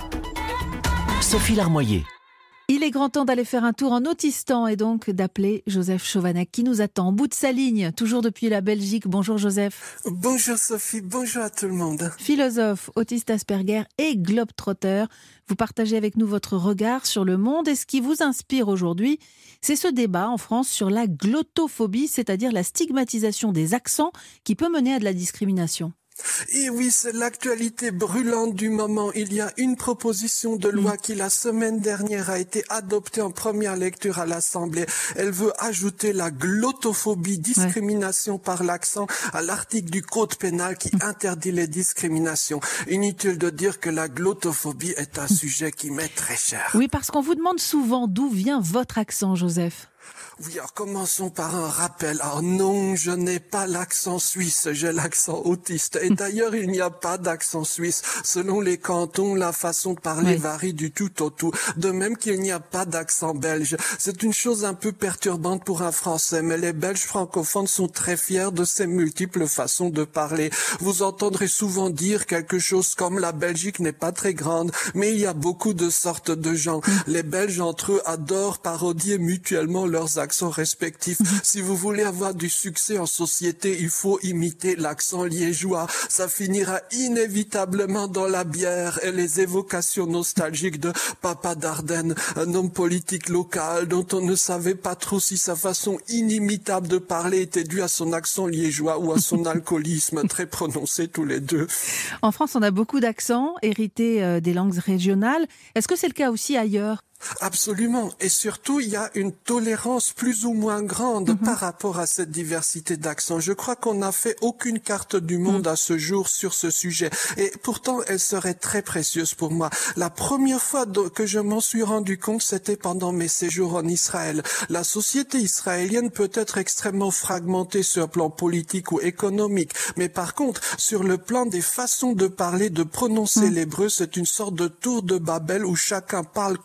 Sophie Larmoyer. Il est grand temps d'aller faire un tour en Autistan et donc d'appeler Joseph Chovanec qui nous attend au bout de sa ligne, toujours depuis la Belgique. Bonjour Joseph. Bonjour Sophie, bonjour à tout le monde. Philosophe, autiste Asperger et globe-trotteur, vous partagez avec nous votre regard sur le monde et ce qui vous inspire aujourd'hui, c'est ce débat en France sur la glottophobie, c'est-à-dire la stigmatisation des accents qui peut mener à de la discrimination. Et oui, c'est l'actualité brûlante du moment. Il y a une proposition de loi qui, la semaine dernière, a été adoptée en première lecture à l'Assemblée. Elle veut ajouter la glottophobie, discrimination ouais. par l'accent, à l'article du Code pénal qui interdit les discriminations. Inutile de dire que la glottophobie est un sujet qui m'est très cher. Oui, parce qu'on vous demande souvent d'où vient votre accent, Joseph. Oui, alors commençons par un rappel. Alors non, je n'ai pas l'accent suisse, j'ai l'accent autiste. Et d'ailleurs, il n'y a pas d'accent suisse. Selon les cantons, la façon de parler oui. varie du tout au tout. De même qu'il n'y a pas d'accent belge. C'est une chose un peu perturbante pour un Français, mais les Belges francophones sont très fiers de ces multiples façons de parler. Vous entendrez souvent dire quelque chose comme la Belgique n'est pas très grande, mais il y a beaucoup de sortes de gens. Les Belges entre eux adorent parodier mutuellement leurs accents respectifs. Si vous voulez avoir du succès en société, il faut imiter l'accent liégeois. Ça finira inévitablement dans la bière et les évocations nostalgiques de Papa Dardenne, un homme politique local dont on ne savait pas trop si sa façon inimitable de parler était due à son accent liégeois ou à son alcoolisme très prononcé tous les deux. En France, on a beaucoup d'accents hérités des langues régionales. Est-ce que c'est le cas aussi ailleurs ? Absolument. Et surtout, il y a une tolérance plus ou moins grande mmh. par rapport à cette diversité d'accents. Je crois qu'on n'a fait aucune carte du monde mmh. à ce jour sur ce sujet. Et pourtant, elle serait très précieuse pour moi. La première fois que je m'en suis rendu compte, c'était pendant mes séjours en Israël. La société israélienne peut être extrêmement fragmentée sur le plan politique ou économique. Mais par contre, sur le plan des façons de parler, de prononcer mmh. l'hébreu, c'est une sorte de tour de Babel où chacun parle comme il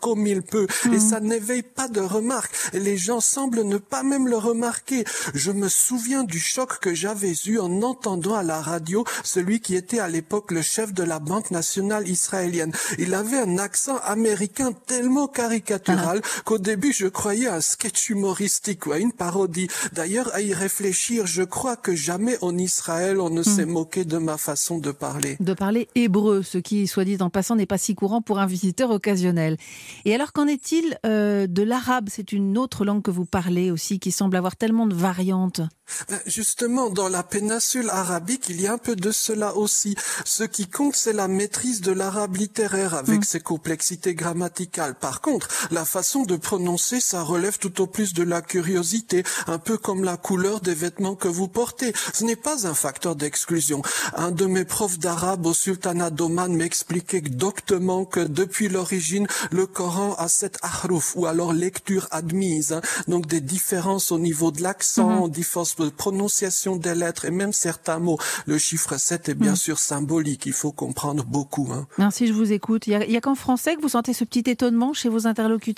peu mmh. et ça n'éveille pas de remarques. Et les gens semblent ne pas même le remarquer. Je me souviens du choc que j'avais eu en entendant à la radio celui qui était à l'époque le chef de la Banque nationale israélienne. Il avait un accent américain tellement caricatural ah. qu'au début je croyais à un sketch humoristique ou à une parodie. D'ailleurs, à y réfléchir, je crois que jamais en Israël on ne mmh. s'est moqué de ma façon de parler. De parler hébreu, ce qui, soit dit en passant, n'est pas si courant pour un visiteur occasionnel. Et alors, qu'en est-il euh, de l'arabe ? C'est une autre langue que vous parlez aussi, qui semble avoir tellement de variantes. Justement, dans la péninsule arabique, il y a un peu de cela aussi. Ce qui compte, c'est la maîtrise de l'arabe littéraire avec mmh. ses complexités grammaticales. Par contre, la façon de prononcer, ça relève tout au plus de la curiosité, un peu comme la couleur des vêtements que vous portez. Ce n'est pas un facteur d'exclusion. Un de mes profs d'arabe au sultanat d'Oman m'expliquait doctement que depuis l'origine, le Coran a sept ahruf, ou alors lecture admise. Hein. Donc des différences au niveau de l'accent, mmh. différences de prononciation des lettres et même certains mots. Le chiffre sept est bien mmh. sûr symbolique, il faut comprendre beaucoup. Hein. Non, si je vous écoute, il n'y a, a qu'en français que vous sentez ce petit étonnement chez vos interlocuteurs ?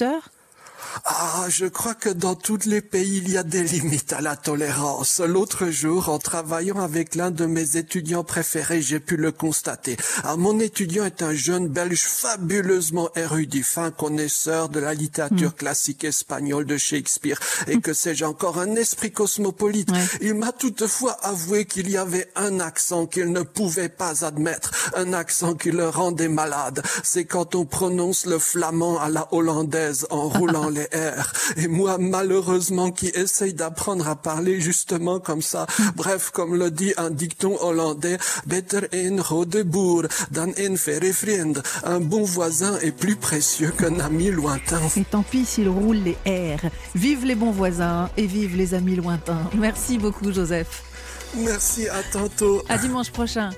Ah, je crois que dans tous les pays, il y a des limites à la tolérance. L'autre jour, en travaillant avec l'un de mes étudiants préférés, j'ai pu le constater. Ah, mon étudiant est un jeune Belge fabuleusement érudit, fin connaisseur de la littérature mmh. classique espagnole de Shakespeare, et que sais-je encore, un esprit cosmopolite. Ouais. Il m'a toutefois avoué qu'il y avait un accent qu'il ne pouvait pas admettre, un accent qui le rendait malade. C'est quand on prononce le flamand à la hollandaise en roulant les R. Et moi, malheureusement, qui essaye d'apprendre à parler justement comme ça. Bref, comme le dit un dicton hollandais, better een rode boer dan een verre vriend. Un bon voisin est plus précieux qu'un ami lointain. Et tant pis s'il roule les R. Vive les bons voisins et vive les amis lointains. Merci beaucoup, Joseph. Merci, à tantôt. À dimanche prochain.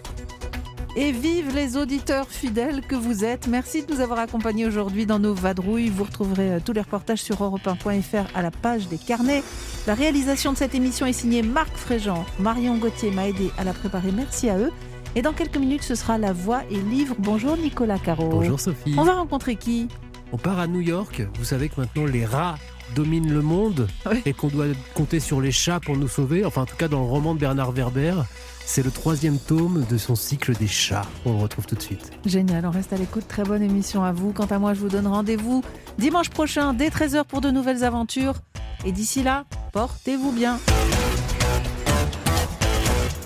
Et vive les auditeurs fidèles que vous êtes. Merci de nous avoir accompagnés aujourd'hui dans nos vadrouilles. Vous retrouverez tous les reportages sur europe un point f r à la page des carnets. La réalisation de cette émission est signée Marc Fréjean. Marion Gauthier m'a aidé à la préparer. Merci à eux. Et dans quelques minutes, ce sera La Voix et Livre. Bonjour Nicolas Caro. Bonjour Sophie. On va rencontrer qui ? On part à New York. Vous savez que maintenant les rats dominent le monde oui. et qu'on doit compter sur les chats pour nous sauver. Enfin, en tout cas, dans le roman de Bernard Werber. C'est le troisième tome de son cycle des chats. On le retrouve tout de suite. Génial, on reste à l'écoute. Très bonne émission à vous. Quant à moi, je vous donne rendez-vous dimanche prochain dès treize heures pour de nouvelles aventures. Et d'ici là, portez-vous bien.